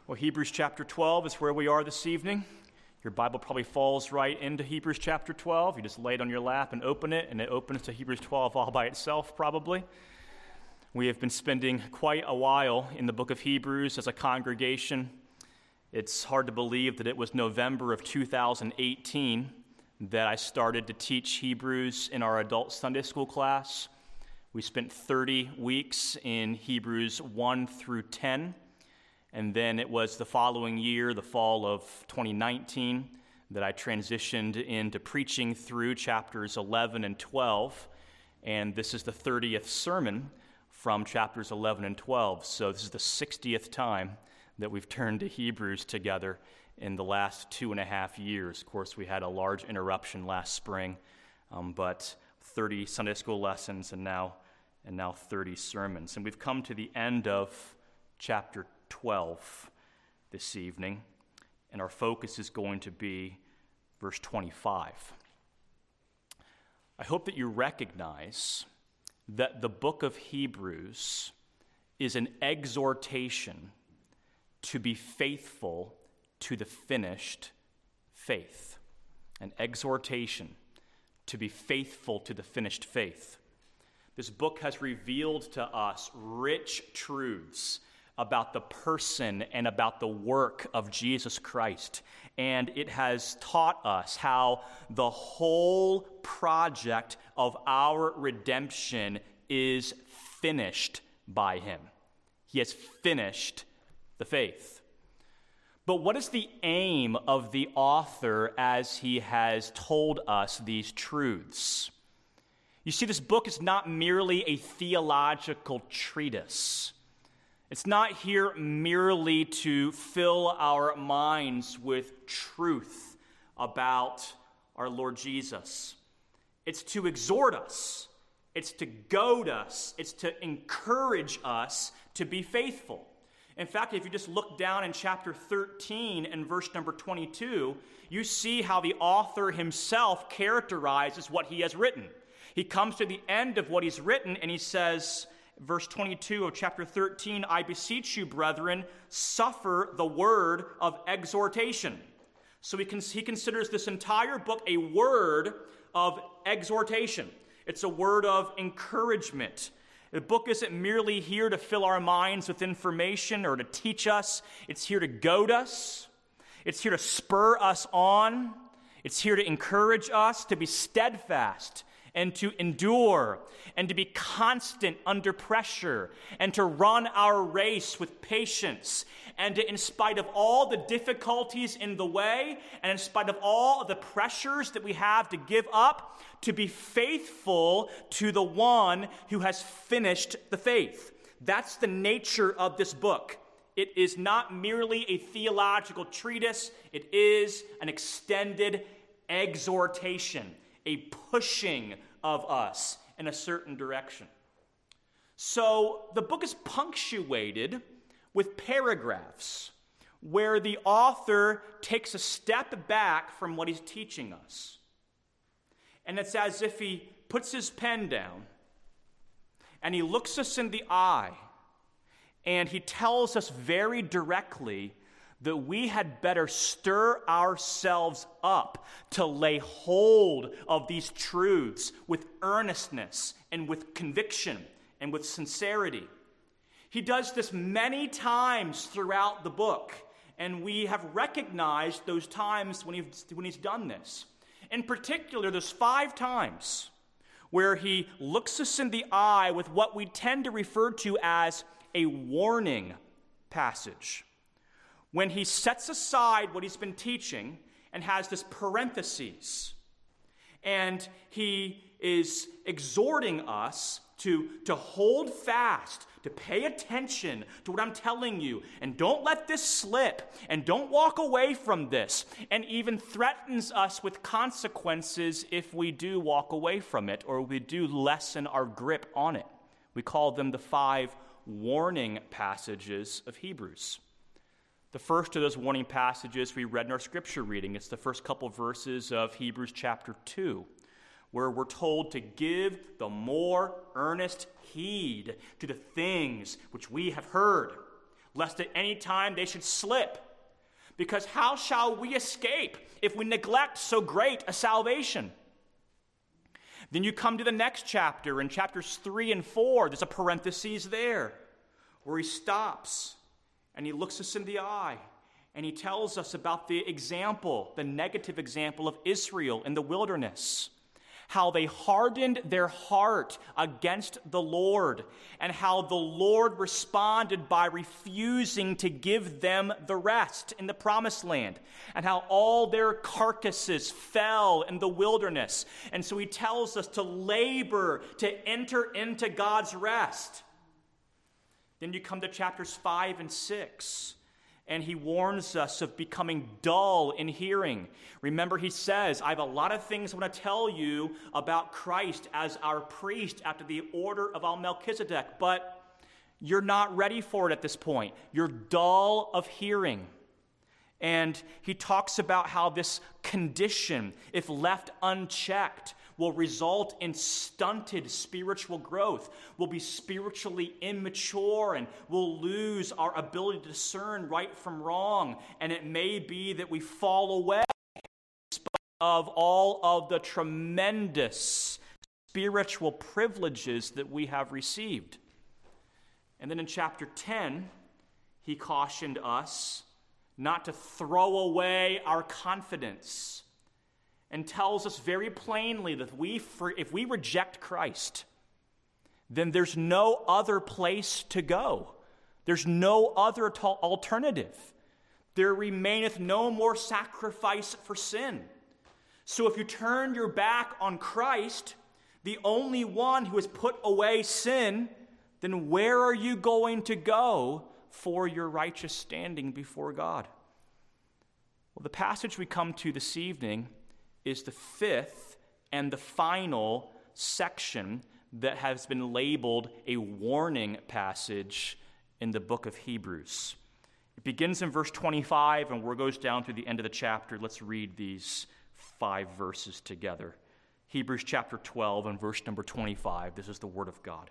Well, Hebrews chapter 12 is where we are this evening. Your Bible probably falls right into Hebrews chapter 12. You just lay it on your lap and open it, and it opens to Hebrews 12 all by itself, probably. We have been spending quite a while in the book of Hebrews as a congregation. It's hard to believe that it was November of 2018 that I started to teach Hebrews in our adult Sunday school class. We spent 30 weeks in Hebrews 1 through 10. And then it was the following year, the fall of 2019, that I transitioned into preaching through chapters 11 and 12. And this is the 30th sermon from chapters 11 and 12. So this is the 60th time that we've turned to Hebrews together in the last 2.5 years. Of course, we had a large interruption last spring, but 30 Sunday school lessons and now 30 sermons. And we've come to the end of chapter 12 this evening, and our focus is going to be verse 25. I hope that you recognize that the book of Hebrews is an exhortation to be faithful to the finished faith. An exhortation to be faithful to the finished faith. This book has revealed to us rich truths about the person and about the work of Jesus Christ. And it has taught us how the whole project of our redemption is finished by him. He has finished the faith. But what is the aim of the author as he has told us these truths? You see, this book is not merely a theological treatise. It's not here merely to fill our minds with truth about our Lord Jesus. It's to exhort us. It's to goad us. It's to encourage us to be faithful. In fact, if you just look down in chapter 13 and verse number 22, you see how the author himself characterizes what he has written. He comes to the end of what he's written and he says, verse 22 of chapter 13, I beseech you, brethren, suffer the word of exhortation. So he considers this entire book a word of exhortation. It's a word of encouragement. The book isn't merely here to fill our minds with information or to teach us. It's here to goad us. It's here to spur us on. It's here to encourage us to be steadfast and to endure, and to be constant under pressure, and to run our race with patience, and to, in spite of all the difficulties in the way, and in spite of all of the pressures that we have to give up, to be faithful to the one who has finished the faith. That's the nature of this book. It is not merely a theological treatise. It is an extended exhortation, a pushing of us in a certain direction. So the book is punctuated with paragraphs where the author takes a step back from what he's teaching us. And it's as if he puts his pen down and he looks us in the eye and he tells us very directly that we had better stir ourselves up to lay hold of these truths with earnestness and with conviction and with sincerity. He does this many times throughout the book, and we have recognized those times when he's done this. In particular, there's 5 times where he looks us in the eye with what we tend to refer to as a warning passage. When he sets aside what he's been teaching and has this parentheses, and he is exhorting us to hold fast, to pay attention to what I'm telling you, and don't let this slip, and don't walk away from this, and even threatens us with consequences if we do walk away from it or we do lessen our grip on it. We call them the 5 warning passages of Hebrews. The first of those warning passages we read in our scripture reading. It's the first couple verses of Hebrews chapter 2, where we're told to give the more earnest heed to the things which we have heard, lest at any time they should slip. Because how shall we escape if we neglect so great a salvation? Then you come to the next chapter, in chapters 3 and 4, there's a parenthesis there, where he stops and he looks us in the eye and he tells us about the example, the negative example of Israel in the wilderness. How they hardened their heart against the Lord, and how the Lord responded by refusing to give them the rest in the promised land, and how all their carcasses fell in the wilderness. And so he tells us to labor to enter into God's rest. Then you come to chapters 5 and 6. And he warns us of becoming dull in hearing. Remember, he says, I have a lot of things I want to tell you about Christ as our priest after the order of Melchizedek, but you're not ready for it at this point. You're dull of hearing. And he talks about how this condition, if left unchecked, will result in stunted spiritual growth. We'll be spiritually immature and we'll lose our ability to discern right from wrong. And it may be that we fall away in spite of all of the tremendous spiritual privileges that we have received. And then in chapter 10, he cautioned us not to throw away our confidence, and tells us very plainly that if we reject Christ, then there's no other place to go. There's no other alternative. There remaineth no more sacrifice for sin. So if you turn your back on Christ, the only one who has put away sin, then where are you going to go for your righteous standing before God? Well, the passage we come to this evening is the fifth and the final section that has been labeled a warning passage in the book of Hebrews. It begins in verse 25 and goes down through the end of the chapter. Let's read these 5 verses together. Hebrews chapter 12 and verse number 25. This is the word of God.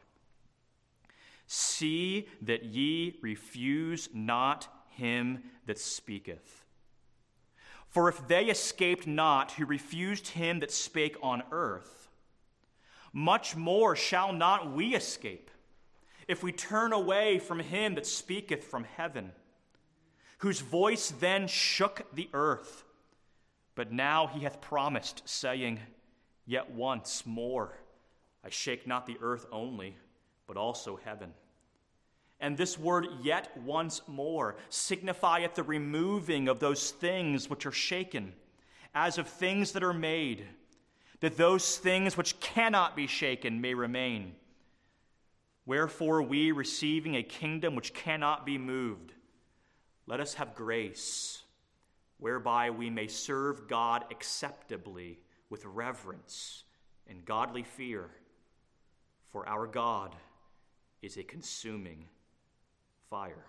See that ye refuse not him that speaketh. For if they escaped not who refused him that spake on earth, much more shall not we escape, if we turn away from him that speaketh from heaven, whose voice then shook the earth. But now he hath promised, saying, Yet once more I shake not the earth only, but also heaven. And this word, yet once more, signifieth the removing of those things which are shaken, as of things that are made, that those things which cannot be shaken may remain. Wherefore we, receiving a kingdom which cannot be moved, let us have grace, whereby we may serve God acceptably with reverence and godly fear, for our God is a consuming fire.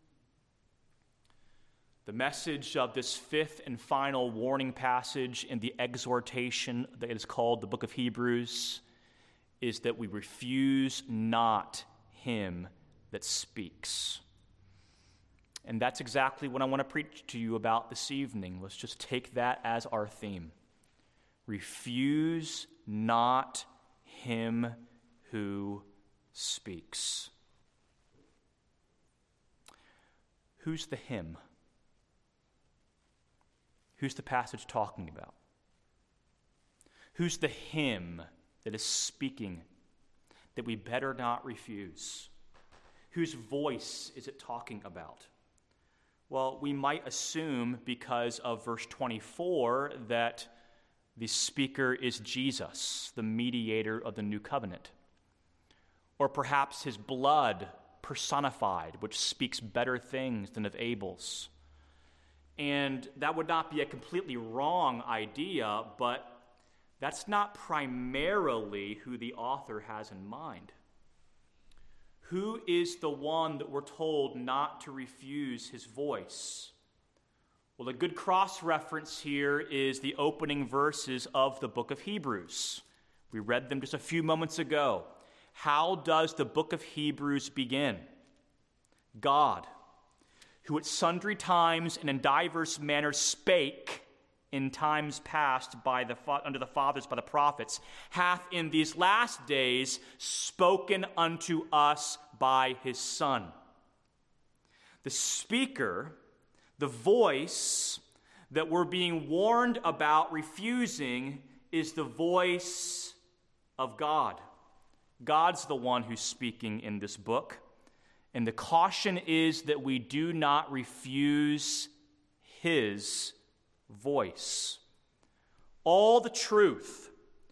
The message of this fifth and final warning passage in the exhortation that is called the book of Hebrews is that we refuse not him that speaks. And that's exactly what I want to preach to you about this evening. Let's just take that as our theme. Refuse not him who speaks. Who's the him? Who's the passage talking about? Who's the him that is speaking that we better not refuse? Whose voice is it talking about? Well, we might assume because of verse 24 that the speaker is Jesus, the mediator of the new covenant. Or perhaps his blood personified, which speaks better things than of Abel's. And that would not be a completely wrong idea, but that's not primarily who the author has in mind. Who is the one that we're told not to refuse his voice? Well, a good cross-reference here is the opening verses of the book of Hebrews. We read them just a few moments ago. How does the book of Hebrews begin? God, who at sundry times and in divers manners spake in times past unto the fathers by the prophets, hath in these last days spoken unto us by his Son. The speaker, the voice that we're being warned about refusing, is the voice of God. God's the one who's speaking in this book. And the caution is that we do not refuse his voice. All the truth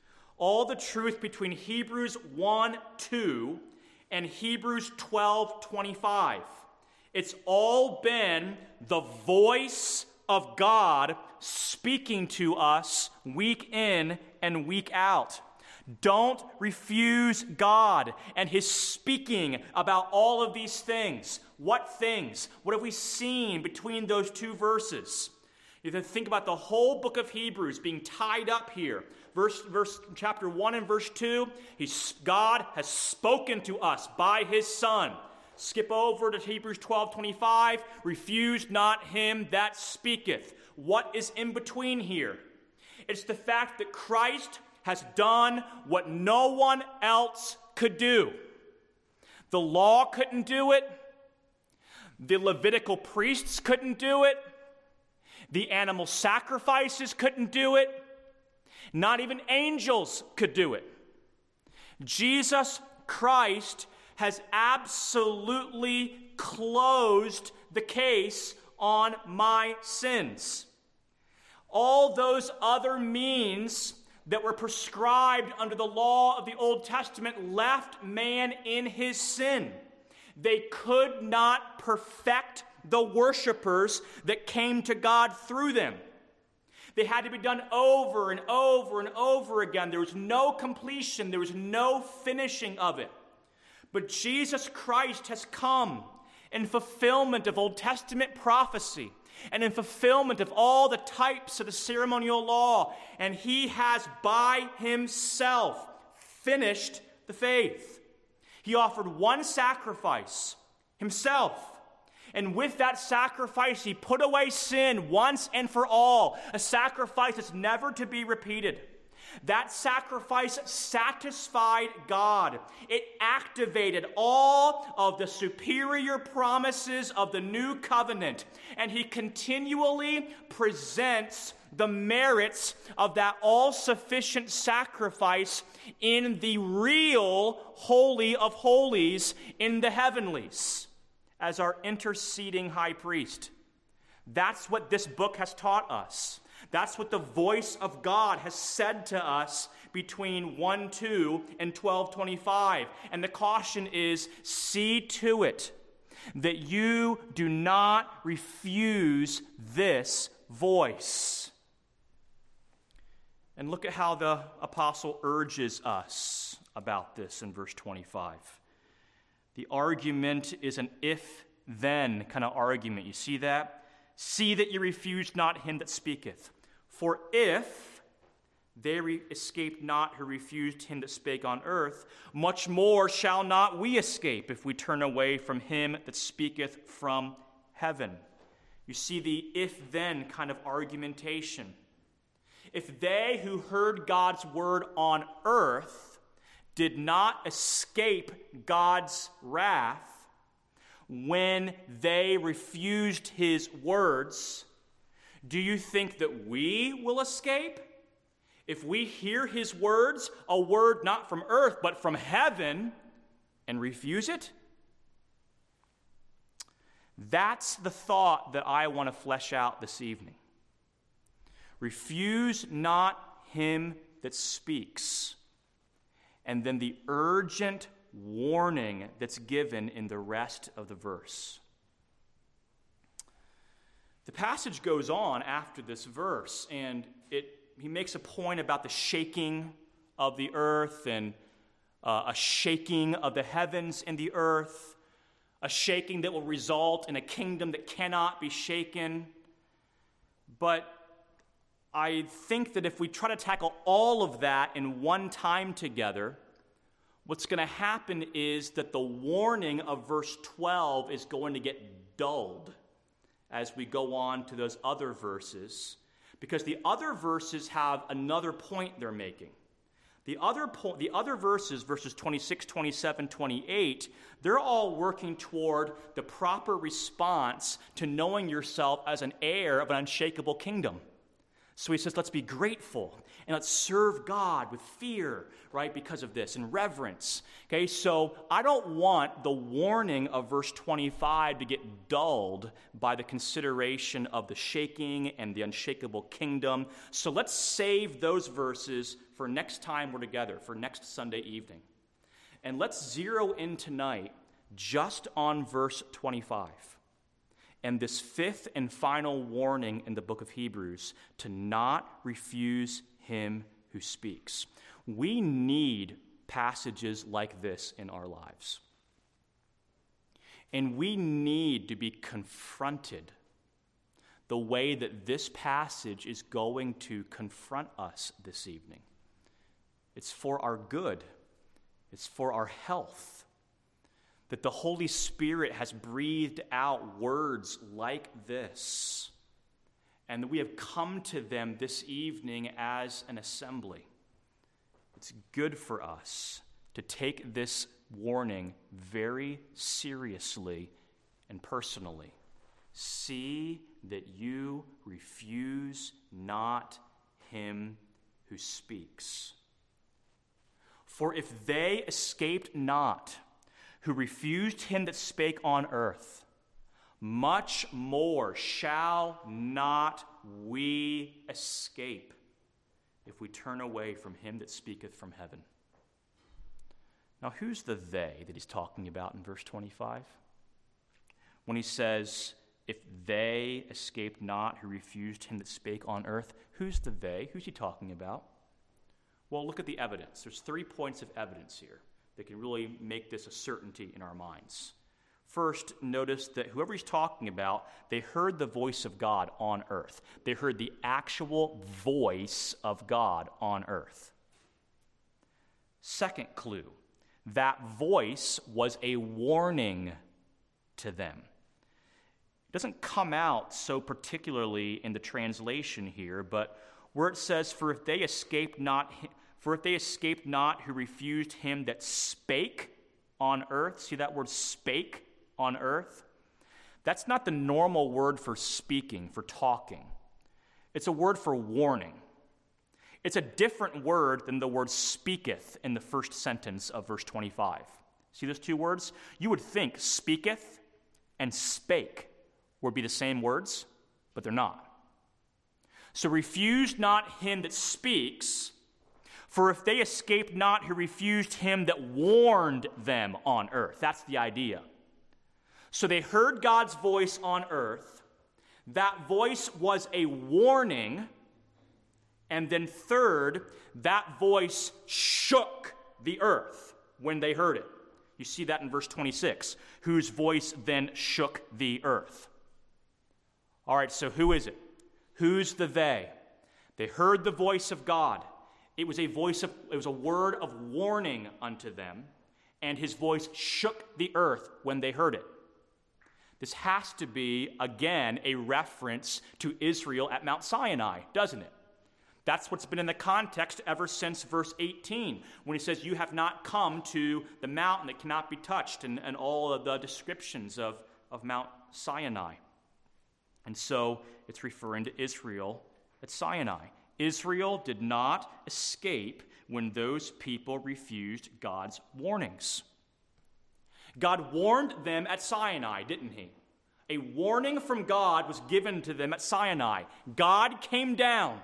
between Hebrews 1:2 and Hebrews 12:25, it's all been the voice of God speaking to us week in and week out. Don't refuse God and his speaking about all of these things. What things? What have we seen between those two verses? You have to think about the whole book of Hebrews being tied up here. Chapter 1 and verse 2, God has spoken to us by his Son. Skip over to Hebrews 12:25, refuse not him that speaketh. What is in between here? It's the fact that Christ has done what no one else could do. The law couldn't do it. The Levitical priests couldn't do it. The animal sacrifices couldn't do it. Not even angels could do it. Jesus Christ has absolutely closed the case on my sins. All those other means that were prescribed under the law of the Old Testament left man in his sin. They could not perfect the worshipers that came to God through them. They had to be done over and over and over again. There was no completion. There was no finishing of it. But Jesus Christ has come in fulfillment of Old Testament prophecy and in fulfillment of all the types of the ceremonial law. And he has by himself finished the faith. He offered one sacrifice, himself. And with that sacrifice, he put away sin once and for all, a sacrifice that's never to be repeated. That sacrifice satisfied God. It activated all of the superior promises of the new covenant. And he continually presents the merits of that all-sufficient sacrifice in the real Holy of Holies in the heavenlies as our interceding high priest. That's what this book has taught us. That's what the voice of God has said to us between 1:2 and 12:25. And the caution is, see to it that you do not refuse this voice. And look at how the apostle urges us about this in verse 25. The argument is an if-then kind of argument. You see that? See that you refuse not him that speaketh. For if they escaped not who refused him that spake on earth, much more shall not we escape if we turn away from him that speaketh from heaven. You see the if-then kind of argumentation. If they who heard God's word on earth did not escape God's wrath when they refused his words, do you think that we will escape? If we hear his words, a word not from earth but from heaven, and refuse it? That's the thought that I want to flesh out this evening. Refuse not him that speaks. And then the urgent warning that's given in the rest of the verse. The passage goes on after this verse, and he makes a point about the shaking of the earth and a shaking of the heavens and the earth, a shaking that will result in a kingdom that cannot be shaken. But I think that if we try to tackle all of that in one time together, what's going to happen is that the warning of verse 12 is going to get dulled. as we go on to those other verses, because the other verses have another point they're making. The other verses, verses 26, 27, 28, they're all working toward the proper response to knowing yourself as an heir of an unshakable kingdom. So he says, let's be grateful and let's serve God with fear, right, because of this, and reverence. Okay, so I don't want the warning of verse 25 to get dulled by the consideration of the shaking and the unshakable kingdom. So let's save those verses for next time we're together, for next Sunday evening. And let's zero in tonight just on verse 25. And this fifth and final warning in the book of Hebrews, to not refuse him who speaks. We need passages like this in our lives. And we need to be confronted the way that this passage is going to confront us this evening. It's for our good. It's for our health. That the Holy Spirit has breathed out words like this, and that we have come to them this evening as an assembly. It's good for us to take this warning very seriously and personally. See that you refuse not him who speaks. For if they escaped not who refused him that spake on earth, much more shall not we escape if we turn away from him that speaketh from heaven. Now, who's the they that he's talking about in verse 25? When he says, if they escaped not who refused him that spake on earth, who's the they? Who's he talking about? Well, look at the evidence. There's 3 points of evidence here that can really make this a certainty in our minds. First, notice that whoever he's talking about, they heard the voice of God on earth. They heard the actual voice of God on earth. Second clue, that voice was a warning to them. It doesn't come out so particularly in the translation here, but where it says, for if they escaped not who refused him that spake on earth. See that word spake on earth? That's not the normal word for speaking, for talking. It's a word for warning. It's a different word than the word speaketh in the first sentence of verse 25. See those 2 words? You would think speaketh and spake would be the same words, but they're not. So refuse not him that speaks, for if they escaped not who refused him that warned them on earth. That's the idea. So they heard God's voice on earth. That voice was a warning. And then third, that voice shook the earth when they heard it. You see that in verse 26. Whose voice then shook the earth. All right, so who is it? Who's the they? They heard the voice of God. It was a word of warning unto them, and his voice shook the earth when they heard it. This has to be, again, a reference to Israel at Mount Sinai, doesn't it? That's what's been in the context ever since verse 18, when he says, you have not come to the mountain that cannot be touched, and all of the descriptions of Mount Sinai. And so it's referring to Israel at Sinai. Israel did not escape when those people refused God's warnings. God warned them at Sinai, didn't he? A warning from God was given to them at Sinai. God came down.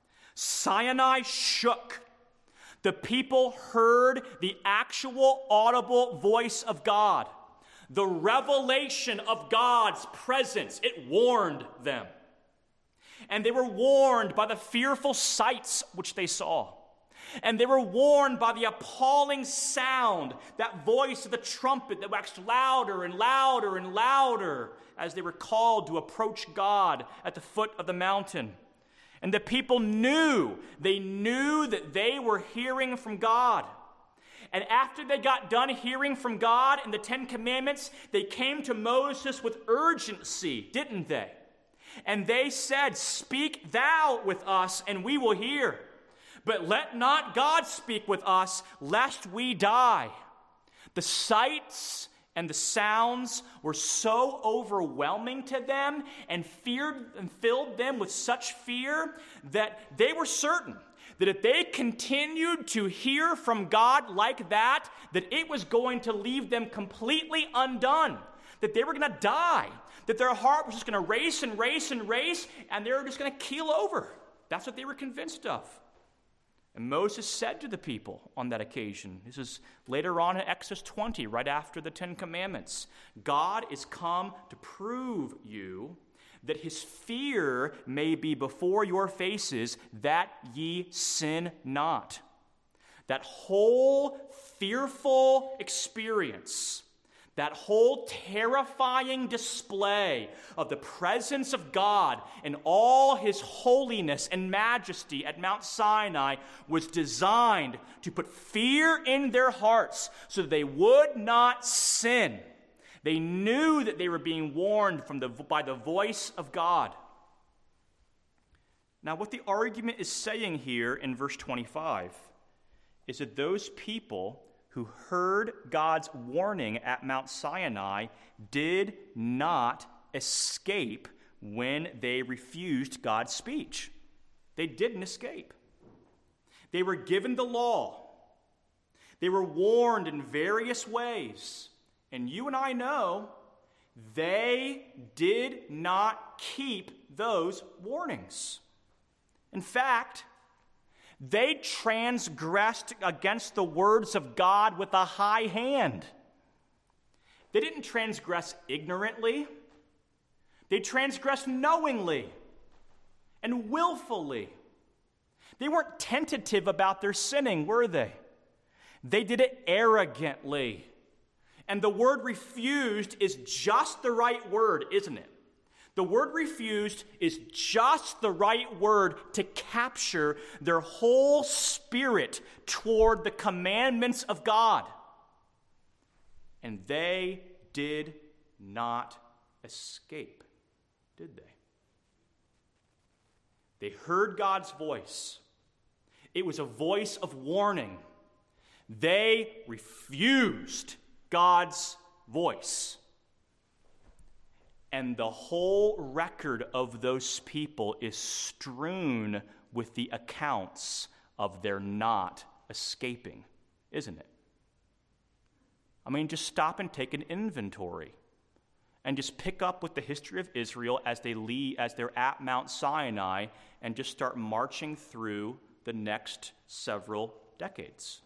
Sinai shook. The people heard the actual audible voice of God. The revelation of God's presence, it warned them. And they were warned by the fearful sights which they saw. And they were warned by the appalling sound, that voice of the trumpet that waxed louder and louder and louder as they were called to approach God at the foot of the mountain. And the people knew that they were hearing from God. And after they got done hearing from God and the Ten Commandments, they came to Moses with urgency, didn't they? And they said, "Speak thou with us, and we will hear. But let not God speak with us, lest we die." The sights and the sounds were so overwhelming to them and filled them with such fear that they were certain that if they continued to hear from God like that, that it was going to leave them completely undone, that they were going to die, that their heart was just going to race and race and race, and they were just going to keel over. That's what they were convinced of. And Moses said to the people on that occasion, this is later on in Exodus 20, right after the Ten Commandments, "God is come to prove you that his fear may be before your faces, that ye sin not." That whole fearful experience, that whole terrifying display of the presence of God and all his holiness and majesty at Mount Sinai was designed to put fear in their hearts so that they would not sin. They knew that they were being warned by the voice of God. Now, what the argument is saying here in verse 25 is that those people who heard God's warning at Mount Sinai did not escape when they refused God's speech. They didn't escape. They were given the law. They were warned in various ways. And you and I know they did not keep those warnings. In fact, they transgressed against the words of God with a high hand. They didn't transgress ignorantly. They transgressed knowingly and willfully. They weren't tentative about their sinning, were they? They did it arrogantly. And the word refused is just the right word, isn't it? The word refused is just the right word to capture their whole spirit toward the commandments of God. And they did not escape, did they? They heard God's voice. It was a voice of warning. They refused God's voice. And the whole record of those people is strewn with the accounts of their not escaping, isn't it? I mean, just stop and take an inventory and just pick up with the history of Israel as they're at Mount Sinai and just start marching through the next several decades.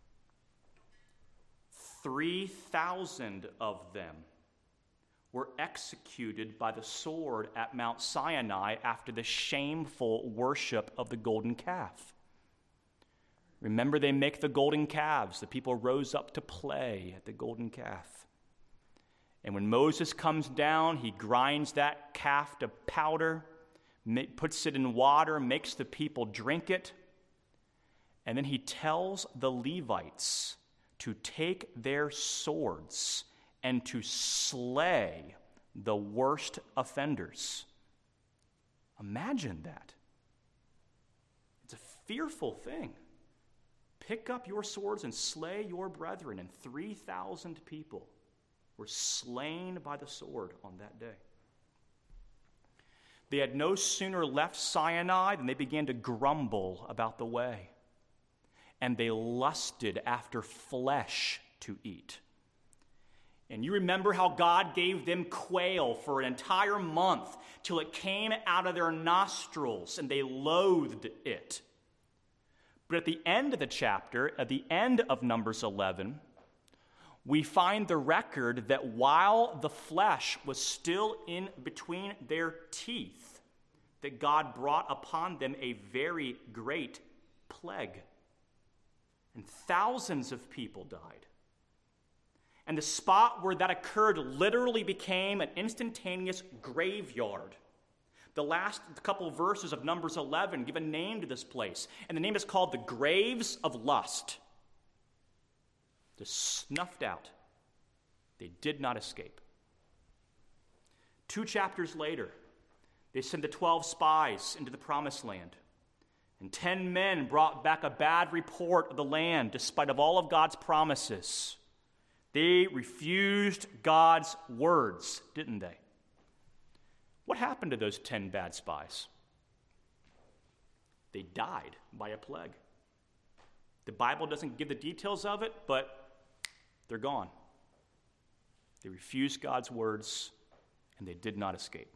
3,000 of them were executed by the sword at Mount Sinai after the shameful worship of the golden calf. Remember, they make the golden calves. The people rose up to play at the golden calf. And when Moses comes down, he grinds that calf to powder, puts it in water, makes the people drink it. And then he tells the Levites to take their swords and to slay the worst offenders. Imagine that. It's a fearful thing. Pick up your swords and slay your brethren. And 3,000 people were slain by the sword on that day. They had no sooner left Sinai than they began to grumble about the way. And they lusted after flesh to eat. And you remember how God gave them quail for an entire month till it came out of their nostrils and they loathed it. But at the end of the chapter, at the end of Numbers 11, we find the record that while the flesh was still in between their teeth, that God brought upon them a very great plague. And thousands of people died. And the spot where that occurred literally became an instantaneous graveyard. The last couple of verses of Numbers 11 give a name to this place, and the name is called the Graves of Lust. Just snuffed out. They did not escape. 2 chapters later, they send the 12 spies into the promised land. And 10 men brought back a bad report of the land despite of all of God's promises. They refused God's words, didn't they? What happened to those 10 bad spies? They died by a plague. The Bible doesn't give the details of it, but they're gone. They refused God's words, and they did not escape.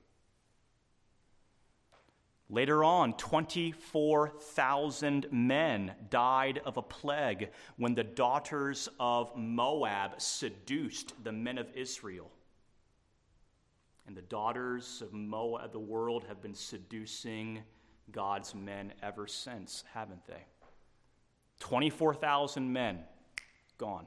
Later on, 24,000 men died of a plague when the daughters of Moab seduced the men of Israel. And the daughters of Moab, the world, have been seducing God's men ever since, haven't they? 24,000 men gone.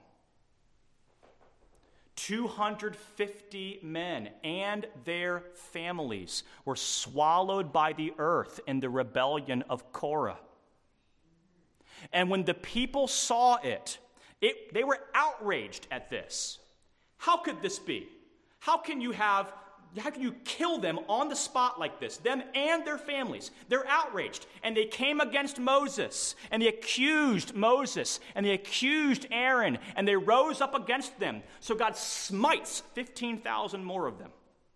250 men and their families were swallowed by the earth in the rebellion of Korah. And when the people saw it, they were outraged at this. How could this be? How can you kill them on the spot like this, them and their families? They're outraged, and they came against Moses, and they accused Moses, and they accused Aaron, and they rose up against them. So God smites 15,000 more of them.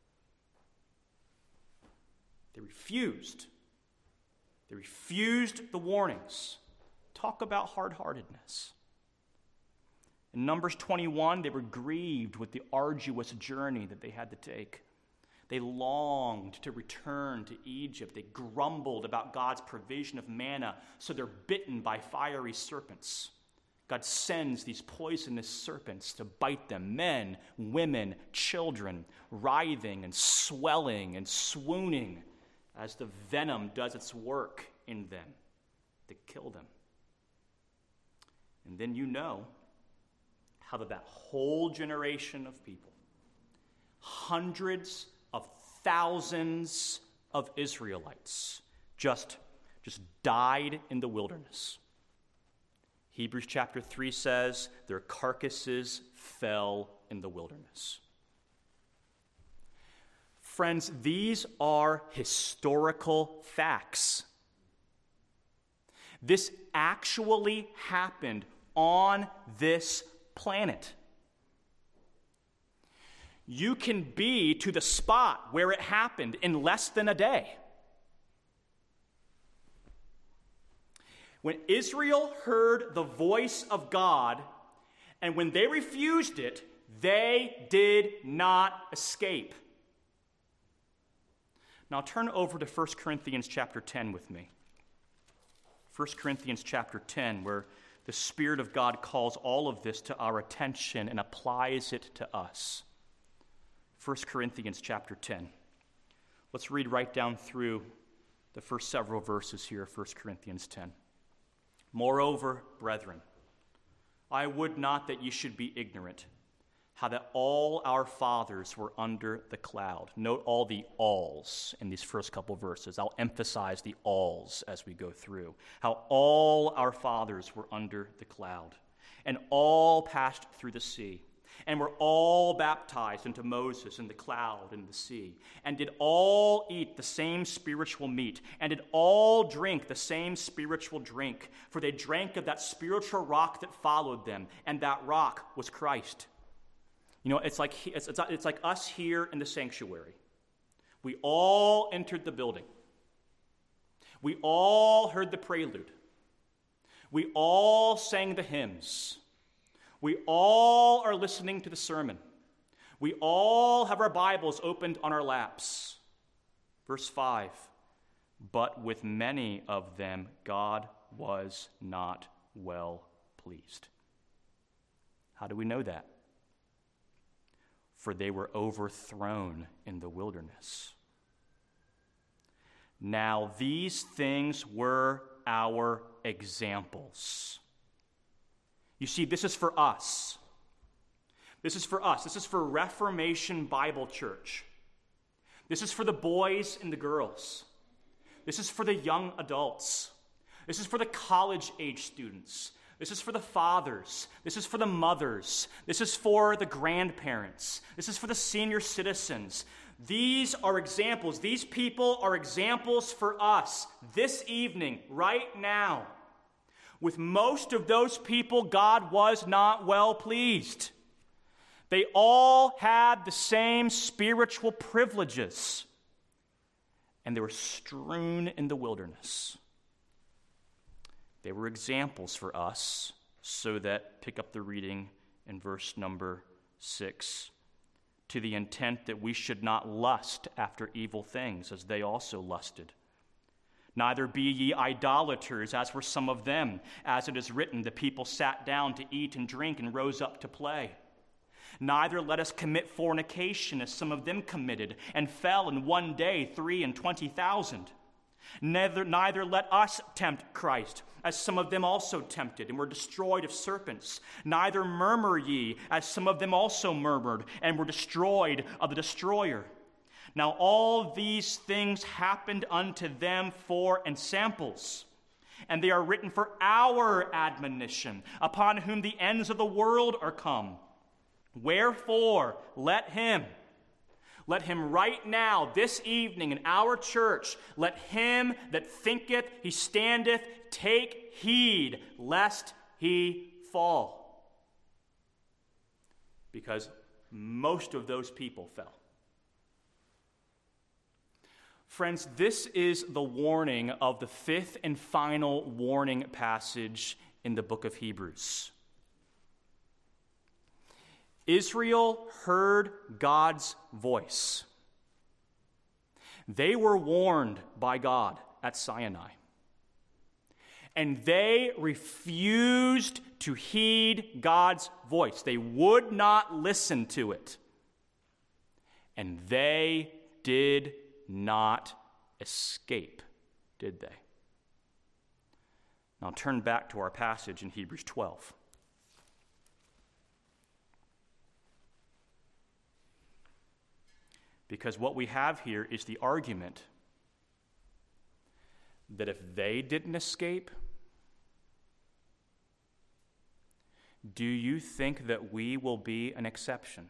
They refused. They refused the warnings. Talk about hard-heartedness. In Numbers 21, they were grieved with the arduous journey that they had to take. They longed to return to Egypt. They grumbled about God's provision of manna, so they're bitten by fiery serpents. God sends these poisonous serpents to bite them, men, women, children, writhing and swelling and swooning as the venom does its work in them to kill them. And then you know how that whole generation of people, hundreds of thousands of Israelites, just died in the wilderness. Hebrews chapter 3 says their carcasses fell in the wilderness. Friends, these are historical facts. This actually happened on this planet. You can be to the spot where it happened in less than a day. When Israel heard the voice of God, and when they refused it, they did not escape. Now turn over to 1 Corinthians chapter 10 with me. 1 Corinthians chapter 10, where the Spirit of God calls all of this to our attention and applies it to us. 1 Corinthians chapter 10. Let's read right down through the first several verses here of 1 Corinthians 10. Moreover, brethren, I would not that you should be ignorant, how that all our fathers were under the cloud. Note all the alls in these first couple verses. I'll emphasize the alls as we go through. How all our fathers were under the cloud, and all passed through the sea, and were all baptized into Moses in the cloud and the sea, and did all eat the same spiritual meat, and did all drink the same spiritual drink, for they drank of that spiritual rock that followed them, and that rock was Christ. You know, it's like us here in the sanctuary. We all entered the building. We all heard the prelude. We all sang the hymns. We all are listening to the sermon. We all have our Bibles opened on our laps. Verse 5, but with many of them God was not well pleased. How do we know that? For they were overthrown in the wilderness. Now these things were our examples. You see, this is for us. This is for us. This is for Reformation Bible Church. This is for the boys and the girls. This is for the young adults. This is for the college-age students. This is for the fathers. This is for the mothers. This is for the grandparents. This is for the senior citizens. These are examples. These people are examples for us this evening, right now. With most of those people, God was not well pleased. They all had the same spiritual privileges, and they were strewn in the wilderness. They were examples for us, so that, pick up the reading in verse number 6, to the intent that we should not lust after evil things, as they also lusted. Neither be ye idolaters, as were some of them. As it is written, the people sat down to eat and drink and rose up to play. Neither let us commit fornication, as some of them committed, and fell in one day 23,000. Neither let us tempt Christ, as some of them also tempted, and were destroyed of serpents. Neither murmur ye, as some of them also murmured, and were destroyed of the destroyer. Now all these things happened unto them for ensamples, and they are written for our admonition, upon whom the ends of the world are come. Wherefore, let him right now, this evening in our church, let him that thinketh he standeth take heed, lest he fall. Because most of those people fell. Friends, this is the warning of the fifth and final warning passage in the book of Hebrews. Israel heard God's voice. They were warned by God at Sinai. And they refused to heed God's voice. They would not listen to it. And they did not escape, did they? Now turn back to our passage in Hebrews 12. Because what we have here is the argument that if they didn't escape, do you think that we will be an exception?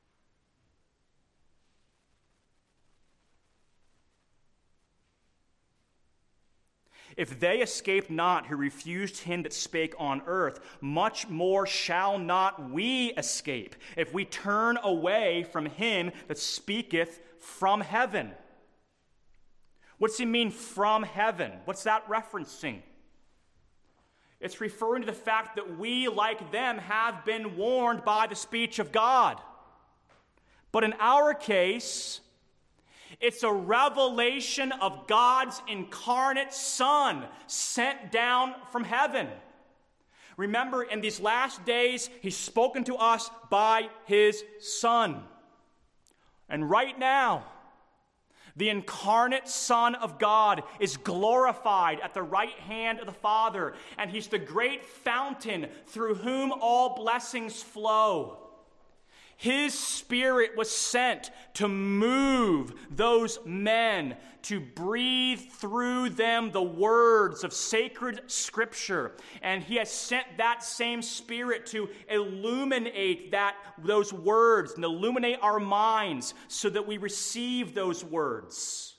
If they escaped not who refused him that spake on earth, much more shall not we escape, if we turn away from him that speaketh from heaven. What's he mean, from heaven? What's that referencing? It's referring to the fact that we, like them, have been warned by the speech of God. But in our case, it's a revelation of God's incarnate Son sent down from heaven. Remember, in these last days, he's spoken to us by his Son. And right now, the incarnate Son of God is glorified at the right hand of the Father, and he's the great fountain through whom all blessings flow. His Spirit was sent to move those men, to breathe through them the words of sacred Scripture. And he has sent that same Spirit to illuminate those words and illuminate our minds so that we receive those words.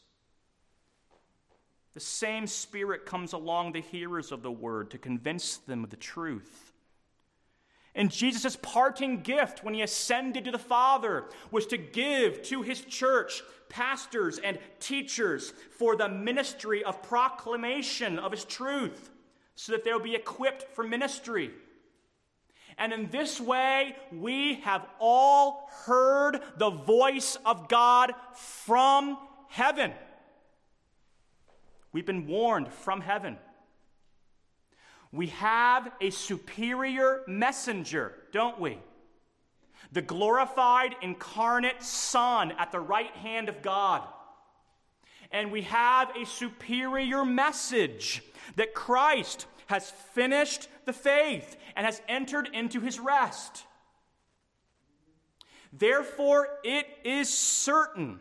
The same Spirit comes along the hearers of the word to convince them of the truth. And Jesus' parting gift when he ascended to the Father was to give to his church pastors and teachers for the ministry of proclamation of his truth, so that they'll be equipped for ministry. And in this way, we have all heard the voice of God from heaven. We've been warned from heaven. We have a superior messenger, don't we? The glorified incarnate Son at the right hand of God. And we have a superior message that Christ has finished the faith and has entered into his rest. Therefore, it is certain,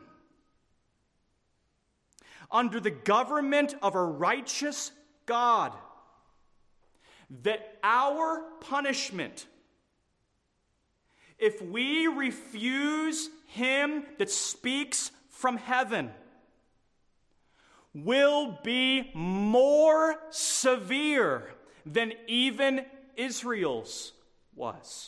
under the government of a righteous God, that our punishment, if we refuse him that speaks from heaven, will be more severe than even Israel's was.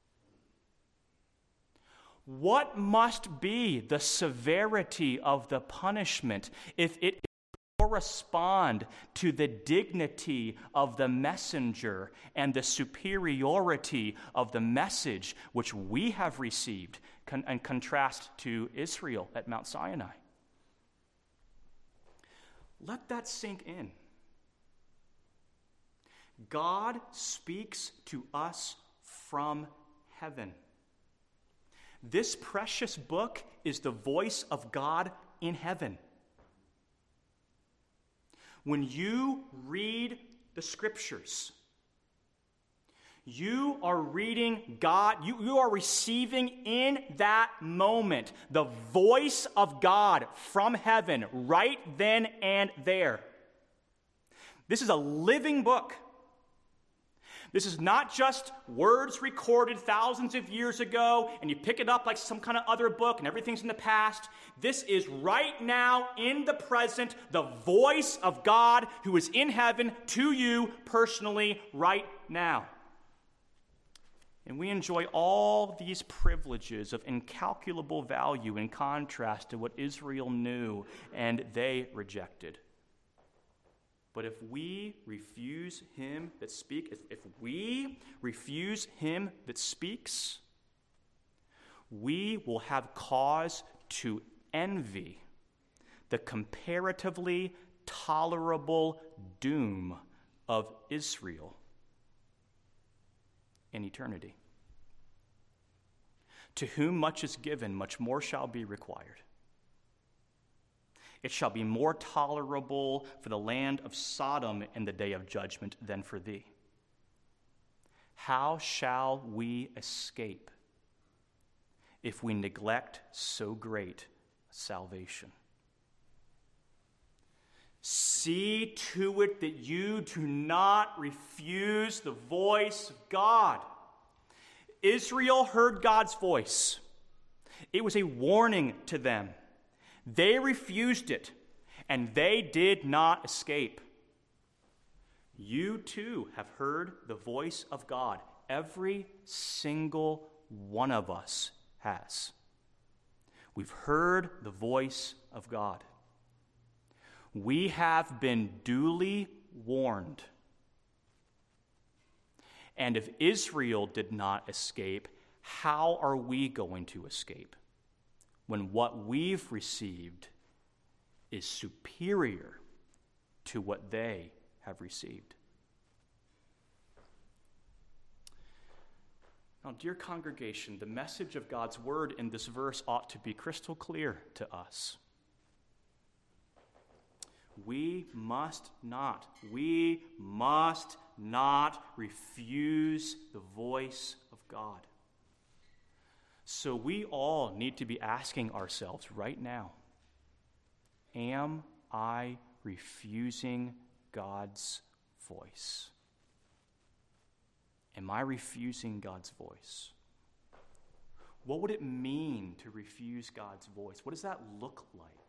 What must be the severity of the punishment if it correspond to the dignity of the messenger and the superiority of the message which we have received, and contrast to Israel at Mount Sinai? Let that sink in. God speaks to us from heaven. This precious book is the voice of God in heaven. When you read the Scriptures, you are reading God, you are receiving in that moment the voice of God from heaven right then and there. This is a living book. This is not just words recorded thousands of years ago and you pick it up like some kind of other book and everything's in the past. This is right now, in the present, the voice of God who is in heaven to you personally right now. And we enjoy all these privileges of incalculable value in contrast to what Israel knew and they rejected. But if we refuse him that speaks, if we refuse him that speaks, we will have cause to envy the comparatively tolerable doom of Israel in eternity. To whom much is given, much more shall be required. It shall be more tolerable for the land of Sodom in the day of judgment than for thee. How shall we escape if we neglect so great salvation? See to it that you do not refuse the voice of God. Israel heard God's voice. It was a warning to them. They refused it, and they did not escape. You too have heard the voice of God. Every single one of us has. We've heard the voice of God. We have been duly warned. And if Israel did not escape, how are we going to escape when what we've received is superior to what they have received? Now, dear congregation, the message of God's word in this verse ought to be crystal clear to us. We must not refuse the voice of God. So we all need to be asking ourselves right now, am I refusing God's voice? Am I refusing God's voice? What would it mean to refuse God's voice? What does that look like?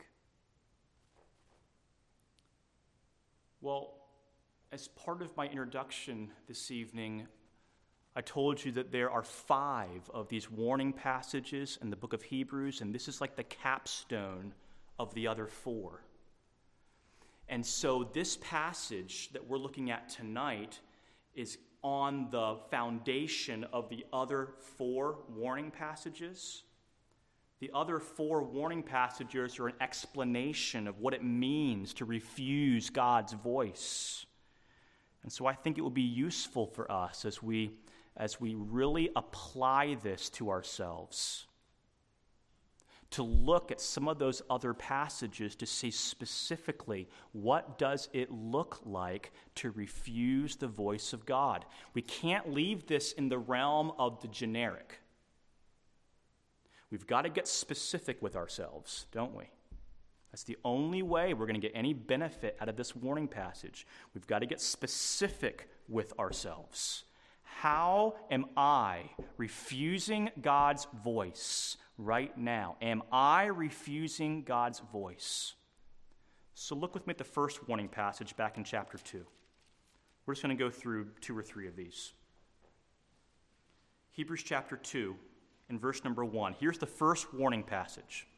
Well, as part of my introduction this evening, I told you that there are 5 of these warning passages in the book of Hebrews, and this is like the capstone of the other 4. And so this passage that we're looking at tonight is on the foundation of the other 4 warning passages. The other 4 warning passages are an explanation of what it means to refuse God's voice. And so I think it will be useful for us as we really apply this to ourselves, to look at some of those other passages to see specifically what does it look like to refuse the voice of God. We can't leave this in the realm of the generic. We've got to get specific with ourselves, don't we? That's the only way we're going to get any benefit out of this warning passage. We've got to get specific with ourselves. How am I refusing God's voice right now? Am I refusing God's voice? So look with me at the first warning passage back in chapter 2. We're just going to go through 2 or 3 of these. Hebrews chapter 2 and verse number 1. Here's the first warning passage.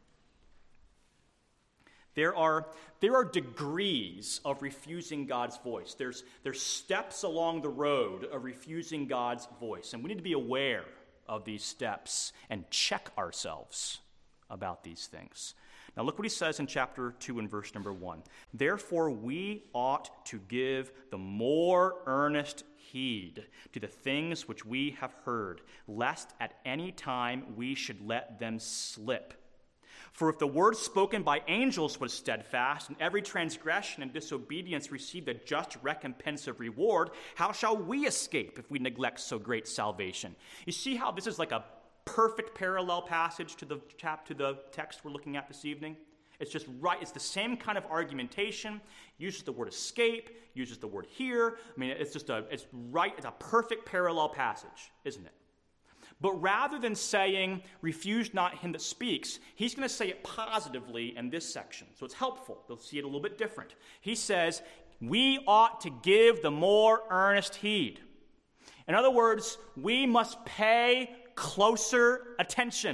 There are degrees of refusing God's voice. There's steps along the road of refusing God's voice. And we need to be aware of these steps and check ourselves about these things. Now look what he says in chapter 2 and verse number 1. Therefore we ought to give the more earnest heed to the things which we have heard, lest at any time we should let them slip. For if the word spoken by angels was steadfast, and every transgression and disobedience received a just recompense of reward, how shall we escape if we neglect so great salvation? You see how this is like a perfect parallel passage to the text we're looking at this evening? It's just right. It's the same kind of argumentation. Uses the word escape, uses the word here. I mean, it's right. It's a perfect parallel passage, isn't it? But rather than saying, refuse not him that speaks, he's going to say it positively in this section. So it's helpful. You'll see it a little bit different. He says, we ought to give the more earnest heed. In other words, we must pay closer attention.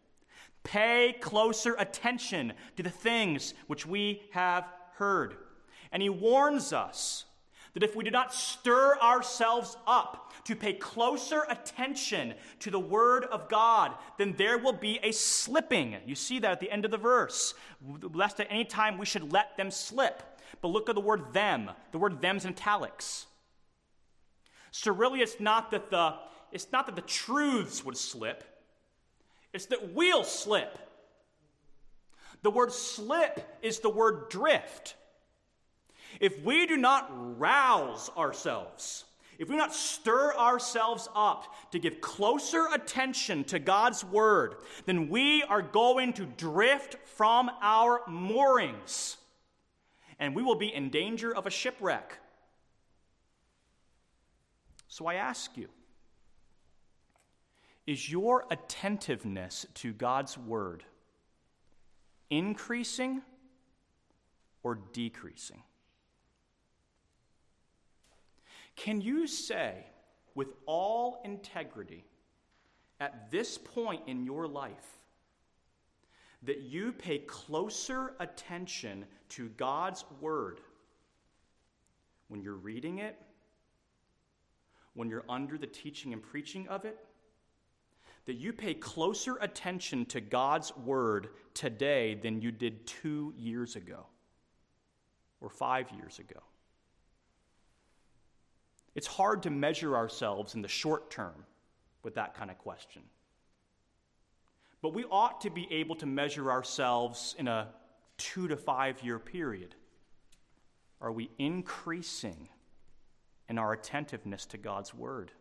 Pay closer attention to the things which we have heard. And he warns us that if we do not stir ourselves up to pay closer attention to the word of God, then there will be a slipping. You see that at the end of the verse. Lest at any time we should let them slip. But look at the word them. The word them's in italics. So really it's not that the truths would slip. It's that we'll slip. The word slip is the word drift. If we do not rouse ourselves, if we do not stir ourselves up to give closer attention to God's word, then we are going to drift from our moorings, and we will be in danger of a shipwreck. So I ask you, is your attentiveness to God's word increasing or decreasing? Can you say with all integrity at this point in your life that you pay closer attention to God's word when you're reading it, when you're under the teaching and preaching of it, that you pay closer attention to God's word today than you did 2 years ago or 5 years ago? It's hard to measure ourselves in the short term with that kind of question. But we ought to be able to measure ourselves in a 2 to 5 year period. Are we increasing in our attentiveness to God's word?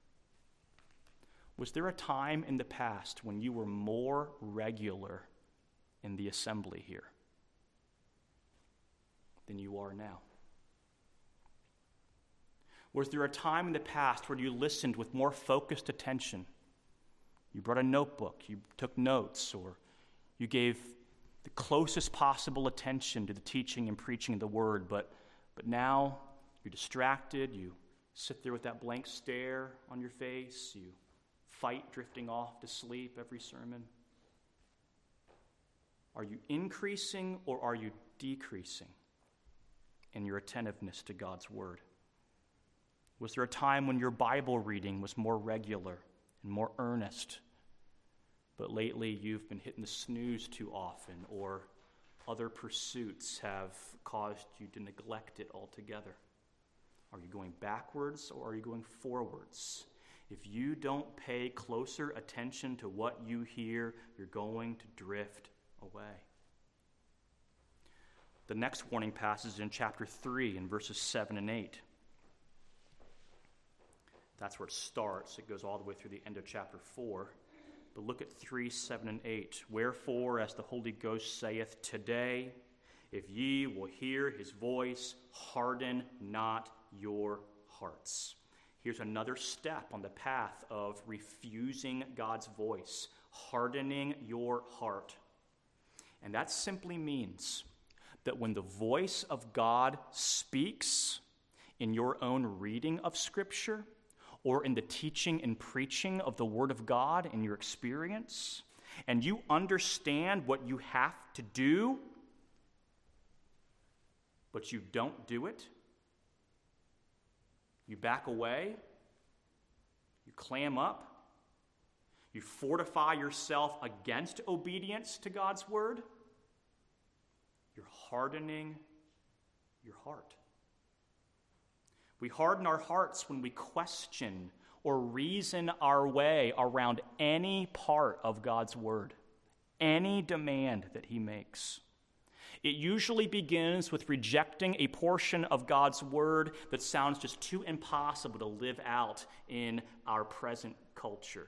Was there a time in the past when you were more regular in the assembly here than you are now? Was there a time in the past where you listened with more focused attention? You brought a notebook, you took notes, or you gave the closest possible attention to the teaching and preaching of the word, but now you're distracted, you sit there with that blank stare on your face, you fight drifting off to sleep every sermon. Are you increasing or are you decreasing in your attentiveness to God's word? Was there a time when your Bible reading was more regular and more earnest, but lately you've been hitting the snooze too often, or other pursuits have caused you to neglect it altogether? Are you going backwards or are you going forwards? If you don't pay closer attention to what you hear, you're going to drift away. The next warning passage is in chapter 3 in verses 7 and 8. That's where it starts. It goes all the way through the end of chapter 4. But look at 3, 7, and 8. Wherefore, as the Holy Ghost saith, today, if ye will hear his voice, harden not your hearts. Here's another step on the path of refusing God's voice, hardening your heart. And that simply means that when the voice of God speaks in your own reading of Scripture, or in the teaching and preaching of the Word of God in your experience, and you understand what you have to do, but you don't do it, you back away, you clam up, you fortify yourself against obedience to God's Word, you're hardening your heart. We harden our hearts when we question or reason our way around any part of God's Word, any demand that He makes. It usually begins with rejecting a portion of God's Word that sounds just too impossible to live out in our present culture.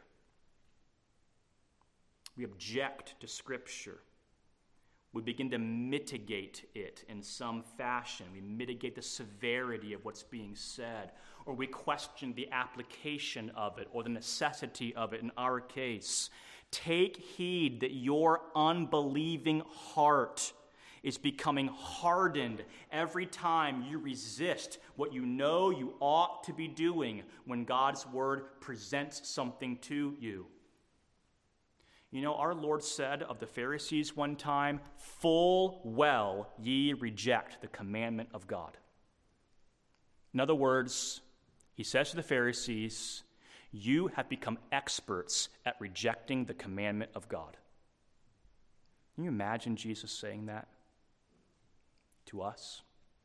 We object to Scripture. We begin to mitigate it in some fashion. We mitigate the severity of what's being said, or we question the application of it or the necessity of it in our case. Take heed that your unbelieving heart is becoming hardened every time you resist what you know you ought to be doing when God's Word presents something to you. You know, our Lord said of the Pharisees one time, full well ye reject the commandment of God. In other words, he says to the Pharisees, you have become experts at rejecting the commandment of God. Can you imagine Jesus saying that to us?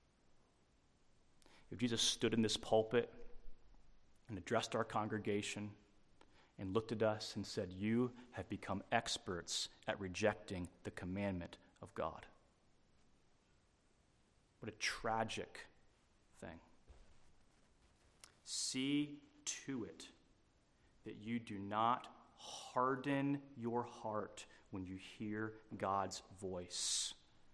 If Jesus stood in this pulpit and addressed our congregation and looked at us and said, you have become experts at rejecting the commandment of God. What a tragic thing. See to it that you do not harden your heart when you hear God's voice.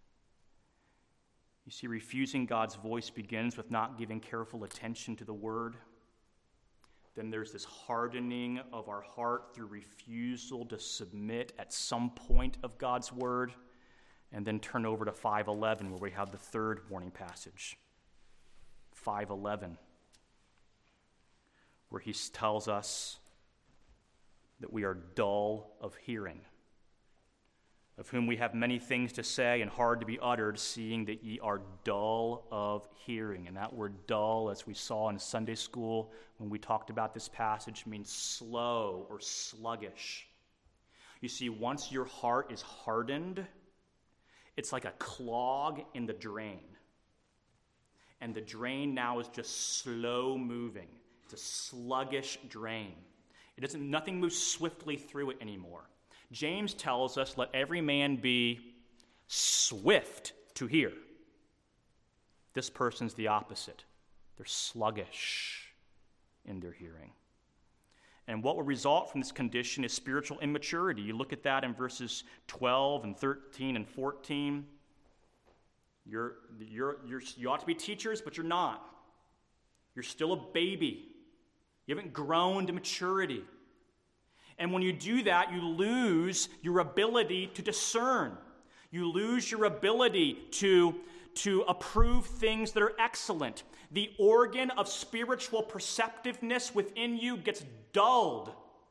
You see, refusing God's voice begins with not giving careful attention to the Word. Then there's this hardening of our heart through refusal to submit at some point of God's Word. And then turn over to 5:11, where we have the third warning passage. 5:11, where he tells us that we are dull of hearing, of whom we have many things to say and hard to be uttered, seeing that ye are dull of hearing. And that word dull, as we saw in Sunday school when we talked about this passage, means slow or sluggish. You see, once your heart is hardened, it's like a clog in the drain. And the drain now is just slow moving. It's a sluggish drain. Nothing moves swiftly through it anymore. James tells us, let every man be swift to hear. This person's the opposite. They're sluggish in their hearing. And what will result from this condition is spiritual immaturity. You look at that in verses 12 and 13 and 14. You ought to be teachers, but you're not. You're still a baby. You haven't grown to maturity. And when you do that, you lose your ability to discern. You lose your ability to approve things that are excellent. The organ of spiritual perceptiveness within you gets dulled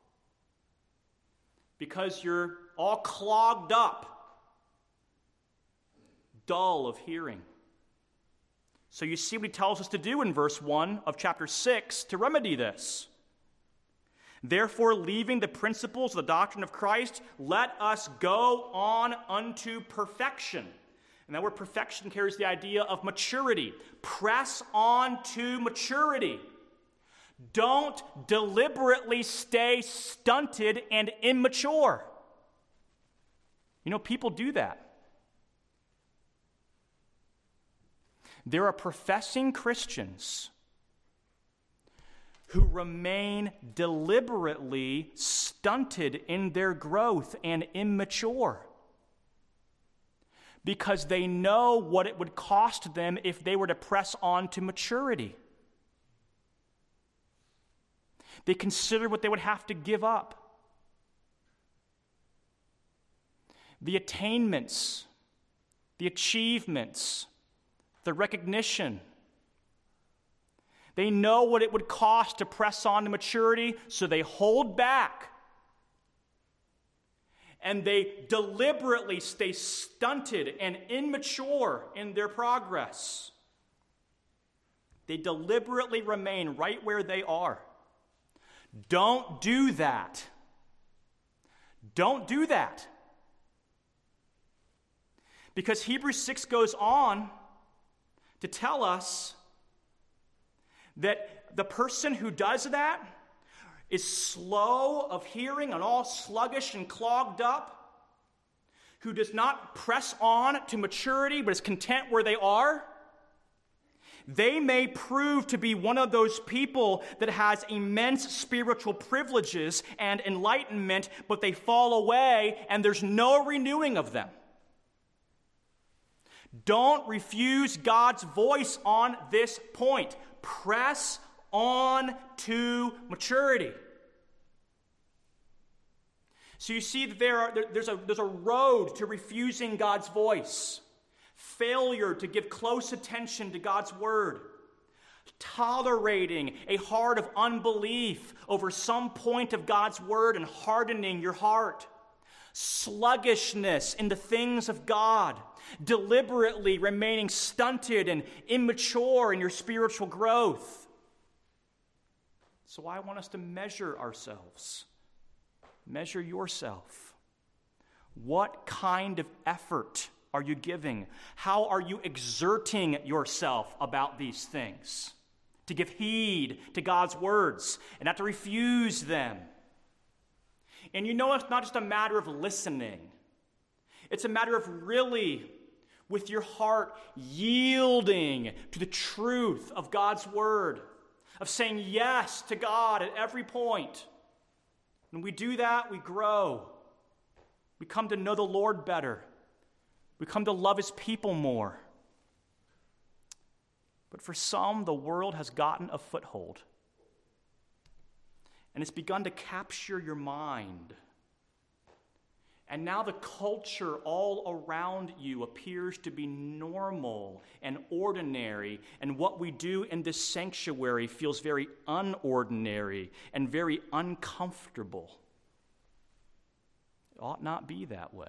because you're all clogged up, dull of hearing. So you see what he tells us to do in verse 1 of chapter 6 to remedy this. Therefore, leaving the principles of the doctrine of Christ, let us go on unto perfection. And that word perfection carries the idea of maturity. Press on to maturity. Don't deliberately stay stunted and immature. You know, people do that. There are professing Christians who remain deliberately stunted in their growth and immature, because they know what it would cost them if they were to press on to maturity. They consider what they would have to give up. The attainments, the achievements, the recognition. They know what it would cost to press on to maturity, so they hold back. And they deliberately stay stunted and immature in their progress. They deliberately remain right where they are. Don't do that. Don't do that. Because Hebrews 6 goes on to tell us that the person who does that is slow of hearing and all sluggish and clogged up, who does not press on to maturity but is content where they are. They may prove to be one of those people that has immense spiritual privileges and enlightenment, but they fall away and there's no renewing of them. Don't refuse God's voice on this point. Press on to maturity. So you see that there's a road to refusing God's voice. Failure to give close attention to God's word. Tolerating a heart of unbelief over some point of God's word and hardening your heart. Sluggishness in the things of God. Deliberately remaining stunted and immature in your spiritual growth. So I want us to measure ourselves. Measure yourself. What kind of effort are you giving? How are you exerting yourself about these things? To give heed to God's words and not to refuse them. And you know, it's not just a matter of listening. It's a matter of really, with your heart, yielding to the truth of God's word, of saying yes to God at every point. When we do that, we grow. We come to know the Lord better. We come to love his people more. But for some, the world has gotten a foothold. And it's begun to capture your mind. And now the culture all around you appears to be normal and ordinary. And what we do in this sanctuary feels very unordinary and very uncomfortable. It ought not be that way.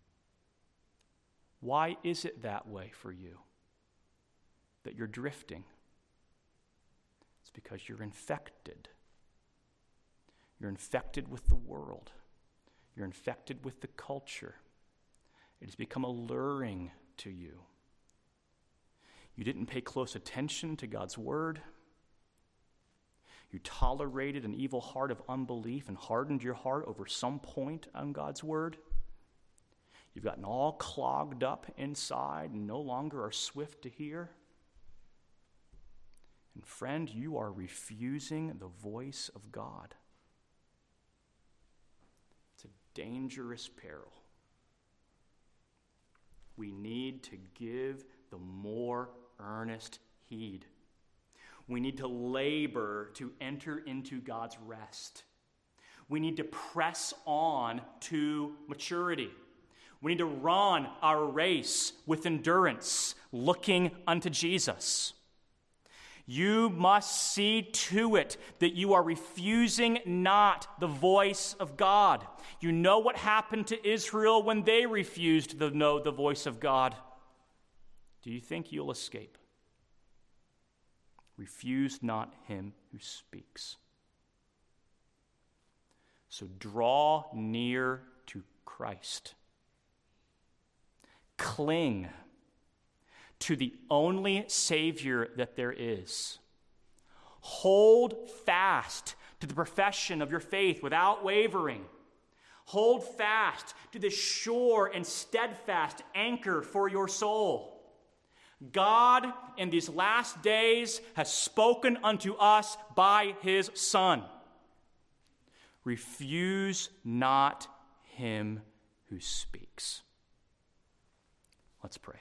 Why is it that way for you? That you're drifting? It's because you're infected. You're infected with the world. You're infected with the culture. It has become alluring to you. You didn't pay close attention to God's word. You tolerated an evil heart of unbelief and hardened your heart over some point on God's word. You've gotten all clogged up inside and no longer are swift to hear. And friend, you are refusing the voice of God. It's a dangerous peril. We need to give the more earnest heed. We need to labor to enter into God's rest. We need to press on to maturity. We need to run our race with endurance, looking unto Jesus. You must see to it that you are refusing not the voice of God. You know what happened to Israel when they refused to know the voice of God. Do you think you'll escape? Refuse not him who speaks. So draw near to Christ. Cling to the only Savior that there is. Hold fast to the profession of your faith without wavering. Hold fast to the sure and steadfast anchor for your soul. God in these last days has spoken unto us by his Son. Refuse not him who speaks. Let's pray.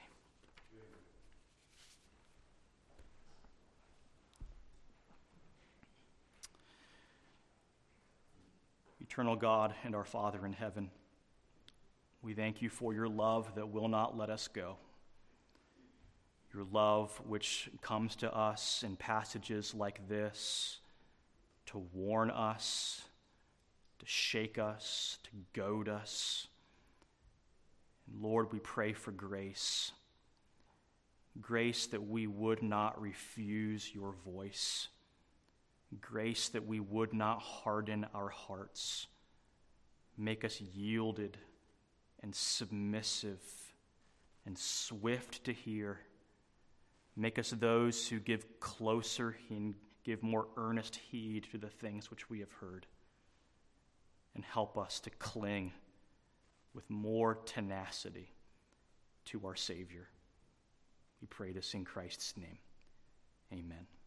Eternal God and our Father in heaven, we thank you for your love that will not let us go. Your love which comes to us in passages like this to warn us, to shake us, to goad us. And Lord, we pray for grace. Grace that we would not refuse your voice. Grace that we would not harden our hearts. Make us yielded and submissive and swift to hear. Make us those who give closer and give more earnest heed to the things which we have heard. And help us to cling with more tenacity to our Savior. We pray this in Christ's name. Amen.